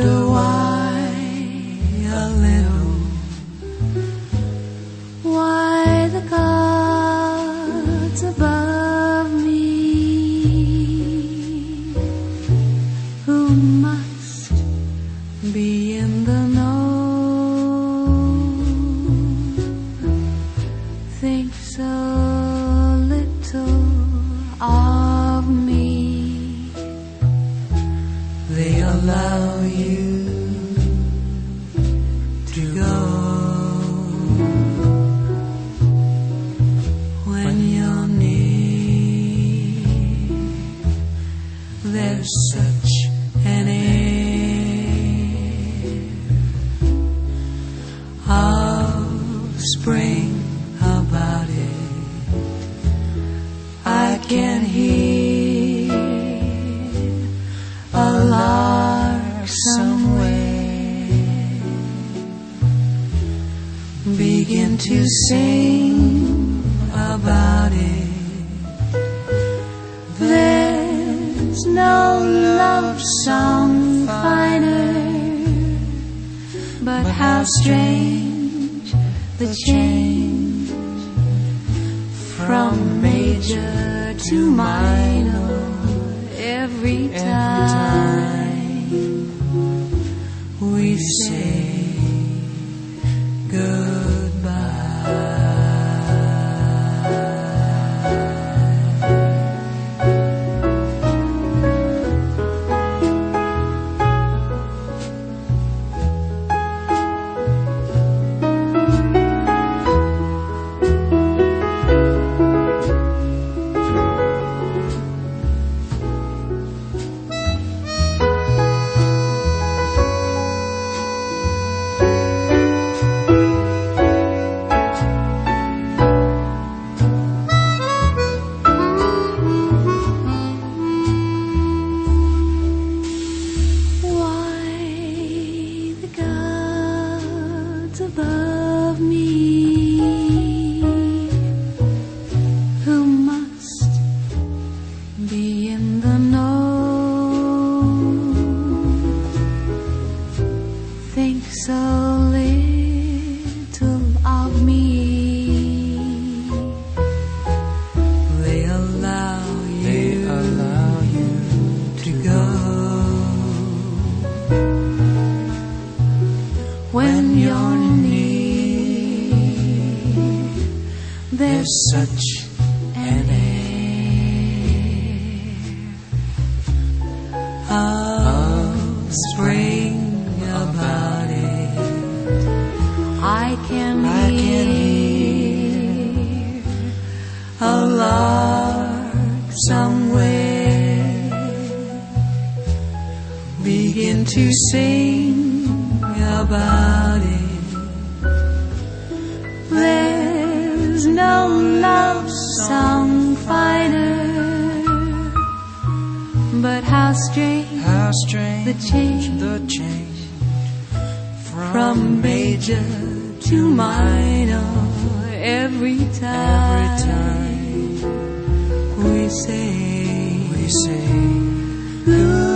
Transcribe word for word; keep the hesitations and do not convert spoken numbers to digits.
wonder why a little, why the gods above me, who must be in the know, think so little of me. They allow you to go when you're near. There's such an air of spring about it. I can hear a lark somewhere begin to sing about it. There's no love song finer, but how strange the change from major to minor every time we say goodbye. Above me, who must be in the know, think so little of me. They allow you, they allow you to go when you're there's such an air of spring about it. I can, I can hear a lark somewhere begin to sing about it. There's no love song finer, but how strange, how strange the change, the change from major to minor every time, every time we say, we say goodbye.